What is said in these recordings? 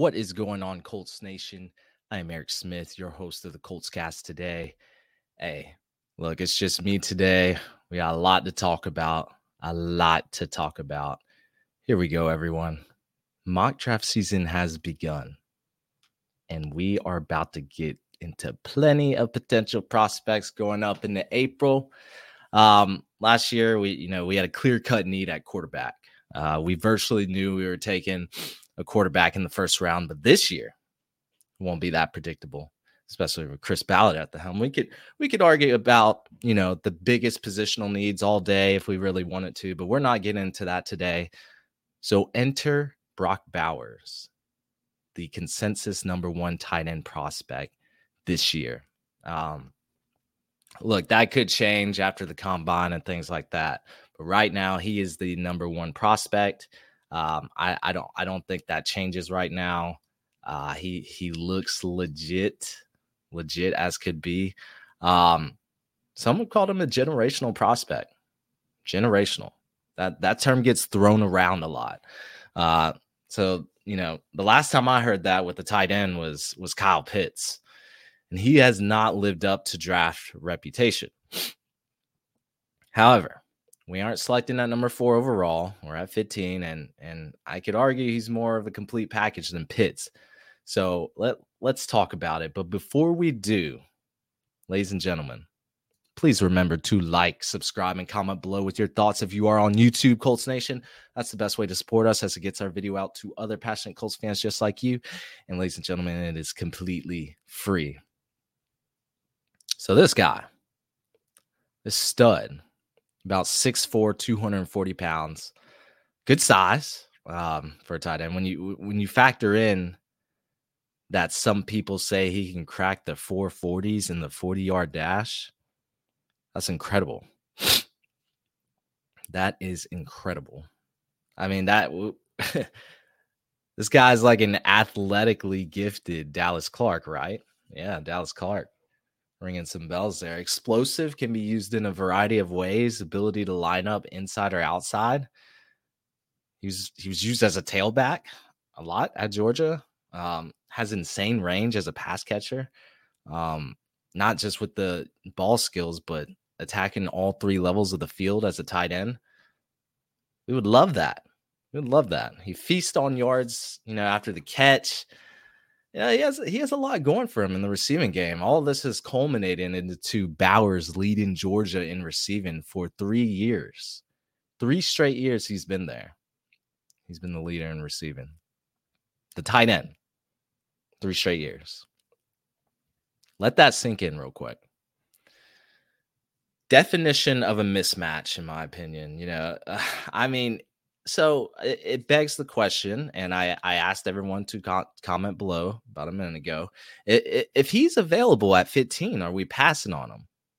What is going on, Colts Nation? I am Eric Smith, your host of the Colts Cast today. Hey, look, it's just me today. We got a lot to talk about. Here we go, everyone. Mock draft season has begun, and we are about to get into plenty of potential prospects going up into April. Last year, we had a clear-cut need at quarterback. We virtually knew we were taking a quarterback in the first round, but this year won't be that predictable, especially with Chris Ballard at the helm. We could argue about, the biggest positional needs all day if we really wanted to, but we're not getting into that today. So enter Brock Bowers, the consensus number one tight end prospect this year. Look, that could change after the combine and things like that. But right now, he is the number one prospect. I don't think that changes right now. He looks legit as could be. Someone called him a generational prospect. Generational. That term gets thrown around a lot. So the last time I heard that with the tight end was Kyle Pitts. And he has not lived up to draft reputation. However, we aren't selecting at number 4 overall. We're at 15, and I could argue he's more of a complete package than Pitts. So let's talk about it. But before we do, ladies and gentlemen, please remember to like, subscribe, and comment below with your thoughts if you are on YouTube, Colts Nation. That's the best way to support us as it gets our video out to other passionate Colts fans just like you. And ladies and gentlemen, it is completely free. So this guy, this stud, about 6'4", 240 pounds, good size for a tight end. When you factor in that some people say he can crack the 440s in the 40-yard dash, that's incredible. That is incredible. I mean, this guy's like an athletically gifted Dallas Clark, right? Yeah, Dallas Clark. Ringing some bells there. Explosive can be used in a variety of ways. Ability to line up inside or outside. He was used as a tailback a lot at Georgia. Has insane range as a pass catcher. Not just with the ball skills, but attacking all 3 levels of the field as a tight end. We would love that. He feasts on yards, after the catch. Yeah, he has a lot going for him in the receiving game. All of this has culminated into Bowers leading Georgia in receiving for 3 years. 3 straight years he's been there. He's been the leader in receiving. The tight end. 3 straight years. Let that sink in real quick. Definition of a mismatch, in my opinion. So it begs the question, and I asked everyone to comment below about a minute ago. If he's available at 15, are we passing on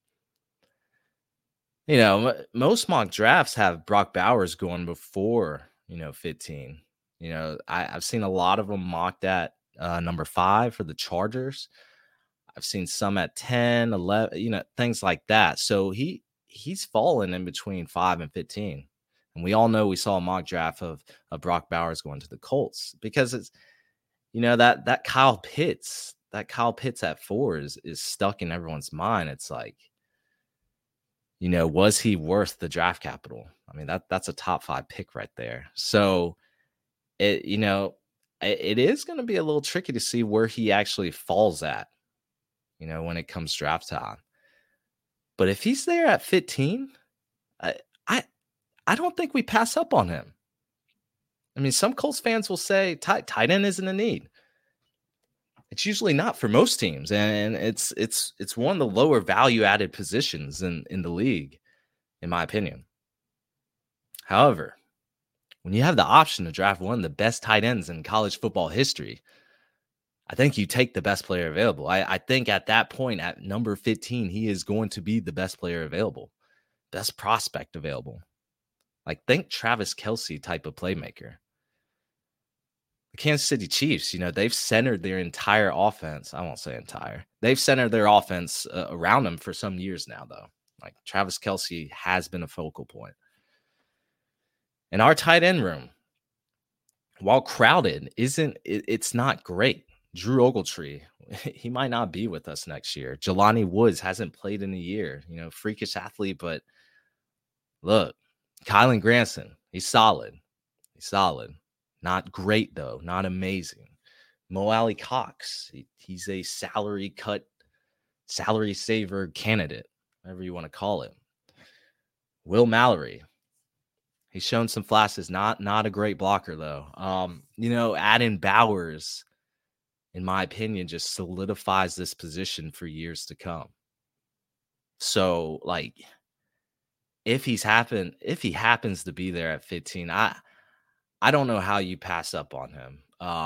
him? Most mock drafts have Brock Bowers going before, 15. I've seen a lot of them mocked at number 5 for the Chargers. I've seen some at 10, 11, things like that. So he's fallen in between 5 and 15. And we all know we saw a mock draft of Brock Bowers going to the Colts because it's, that Kyle Pitts at 4 is stuck in everyone's mind. It's like, was he worth the draft capital? I mean, that's a top 5 pick right there. So it is going to be a little tricky to see where he actually falls at, when it comes draft time. But if he's there at 15, I don't think we pass up on him. I mean, some Colts fans will say tight end isn't a need. It's usually not for most teams, and it's one of the lower value added positions in the league, in my opinion. However, when you have the option to draft one of the best tight ends in college football history, I think you take the best player available. I think at that point, at number 15, he is going to be the best player available, best prospect available. Like, think Travis Kelce type of playmaker. The Kansas City Chiefs, they've centered their entire offense. I won't say entire. They've centered their offense around him for some years now, though. Like, Travis Kelce has been a focal point. In our tight end room, while crowded, it's not great. Drew Ogletree, he might not be with us next year. Jelani Woods hasn't played in a year. Freakish athlete, but look, Kylan Granson, he's solid. He's solid. Not great, though. Not amazing. Mo Alley Cox, he's a salary saver candidate, whatever you want to call it. Will Mallory, he's shown some flashes. Not a great blocker, though. Adding Bowers, in my opinion, just solidifies this position for years to come. So, if he happens to be there at 15, I don't know how you pass up on him.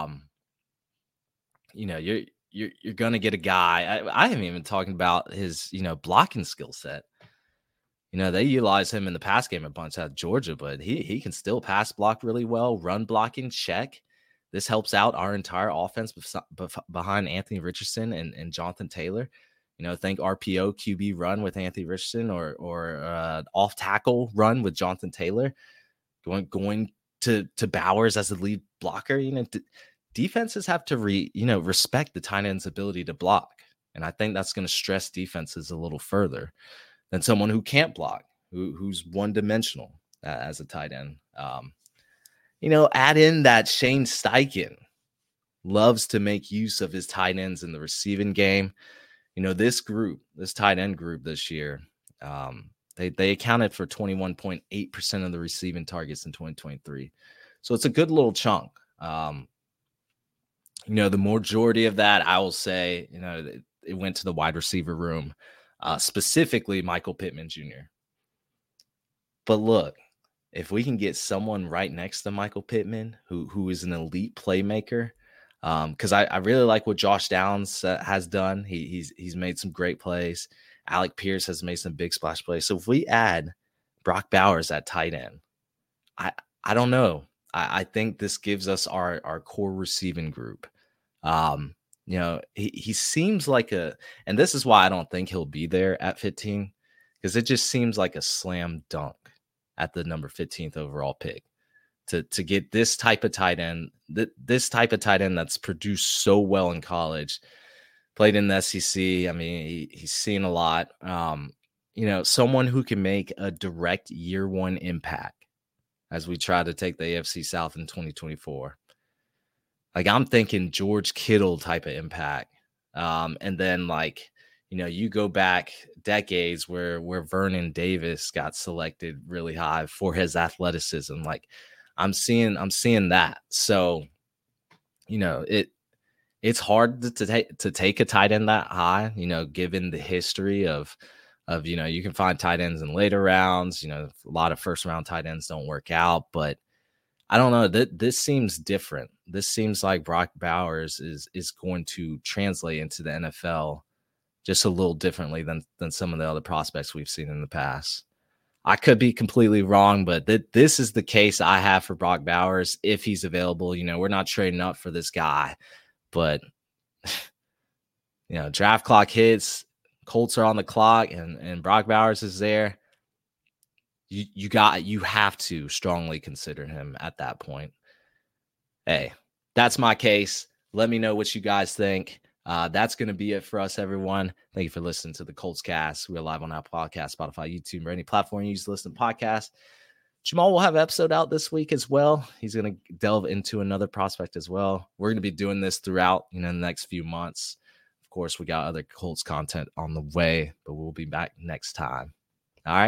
You're gonna get a guy. I haven't even talking about his blocking skill set. They utilize him in the pass game a bunch at Georgia, but he can still pass block really well. Run blocking, check. This helps out our entire offense behind Anthony Richardson and Jonathan Taylor. Think RPO QB run with Anthony Richardson or off tackle run with Jonathan Taylor. Going to Bowers as the lead blocker. Defenses have to respect the tight end's ability to block, and I think that's going to stress defenses a little further than someone who can't block, who's one-dimensional as a tight end. Add in that Shane Steichen loves to make use of his tight ends in the receiving game. This tight end group this year, they accounted for 21.8% of the receiving targets in 2023. So it's a good little chunk. The majority of that, I will say, it went to the wide receiver room, specifically Michael Pittman Jr. But look, if we can get someone right next to Michael Pittman, who is an elite playmaker, because I really like what Josh Downs has done. He's made some great plays. Alec Pierce has made some big splash plays. So if we add Brock Bowers at tight end, I don't know. I think this gives us our core receiving group. He seems like and this is why I don't think he'll be there at 15, because it just seems like a slam dunk at the number 15th overall pick to get this type of tight end, this type of tight end that's produced so well in college, played in the SEC. I mean, he's seen a lot. Someone who can make a direct year one impact as we try to take the AFC South in 2024. I'm thinking George Kittle type of impact. And then you go back decades where Vernon Davis got selected really high for his athleticism. I'm seeing that. So, it's hard to take a tight end that high, given the history of you can find tight ends in later rounds. A lot of first round tight ends don't work out, but I don't know. This seems different. This seems like Brock Bowers is going to translate into the NFL just a little differently than some of the other prospects we've seen in the past. I could be completely wrong, but this is the case I have for Brock Bowers if he's available. We're not trading up for this guy, but draft clock hits, Colts are on the clock, and Brock Bowers is there. You have to strongly consider him at that point. Hey, that's my case. Let me know what you guys think. That's going to be it for us, everyone. Thank you for listening to the Colts Cast. We're live on Apple Podcasts, Spotify, YouTube, or any platform you use to listen to podcasts. Jamal will have an episode out this week as well. He's going to delve into another prospect as well. We're going to be doing this throughout the next few months. Of course, we got other Colts content on the way, but we'll be back next time.